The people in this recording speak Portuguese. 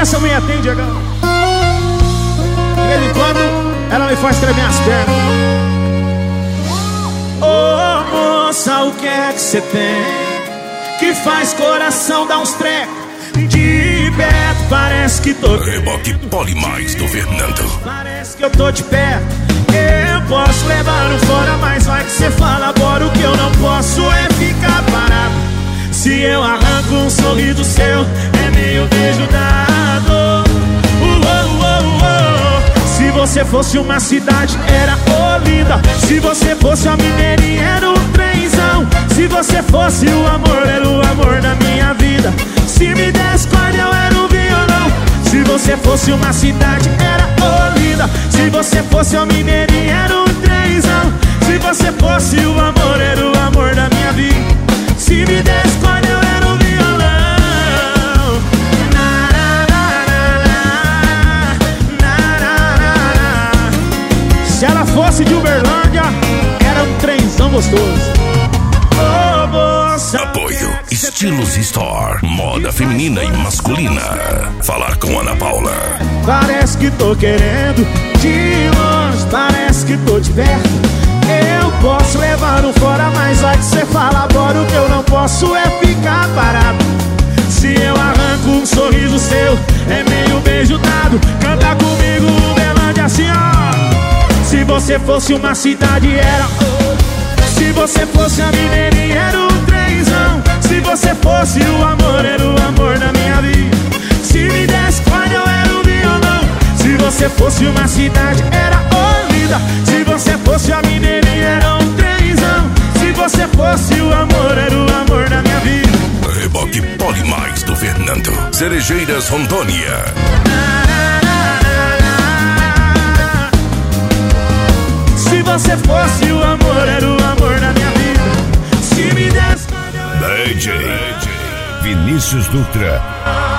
essa mulher tem, Diegão? De vez em quando ela me faz tremer as pernas. Ô moça, o que é que você tem que faz coração dar uns trecos? De perto parece que tô Reboque Polimais do Fernando. Parece que eu tô de perto. Eu posso levar um fora, mas vai que você fala agora. O que eu não posso é ficar parado. Se eu arranco um sorriso seu, é meio beijo dado. Se você fosse uma cidade, era Olinda. Se você fosse uma mineirinha, era um trenzão. Se você fosse o amor, era o amor da minha vida. Se me desse corda, eu era um violão. Se você fosse uma cidade, era Olinda. Se você fosse uma mineirinha, era um trenzão. Se você fosse o amor, era o amor da minha vida. Se me desse corda, eu era um violão. Se ela fosse de Uberlândia, era um trenzão gostoso. Apoio Estilos Store, moda feminina e masculina. Falar com Ana Paula. Parece que tô querendo de longe, parece que tô de perto. Eu posso levar um fora, mas vai que você fala agora. O que eu não posso é ficar parado. Se eu arranco um sorriso seu, é meio beijo dado. Canta comigo, Uberlândia, assim ó. Se você fosse uma cidade, era. Se você fosse a mineirinha, era um trenzão. Se você fosse o amor, era o amor da minha vida. Se me desse corda, eu era um violão. Se você fosse uma cidade, era Olinda. Se você fosse a mineirinha, era um trenzão. Se você fosse o amor, era o amor da minha vida. Reboque Polimais do Fernando. Cerejeiras, Rondônia. Se você fosse o amor, era o amor da minha vida. Se me desse DJ Vinícius Dutra.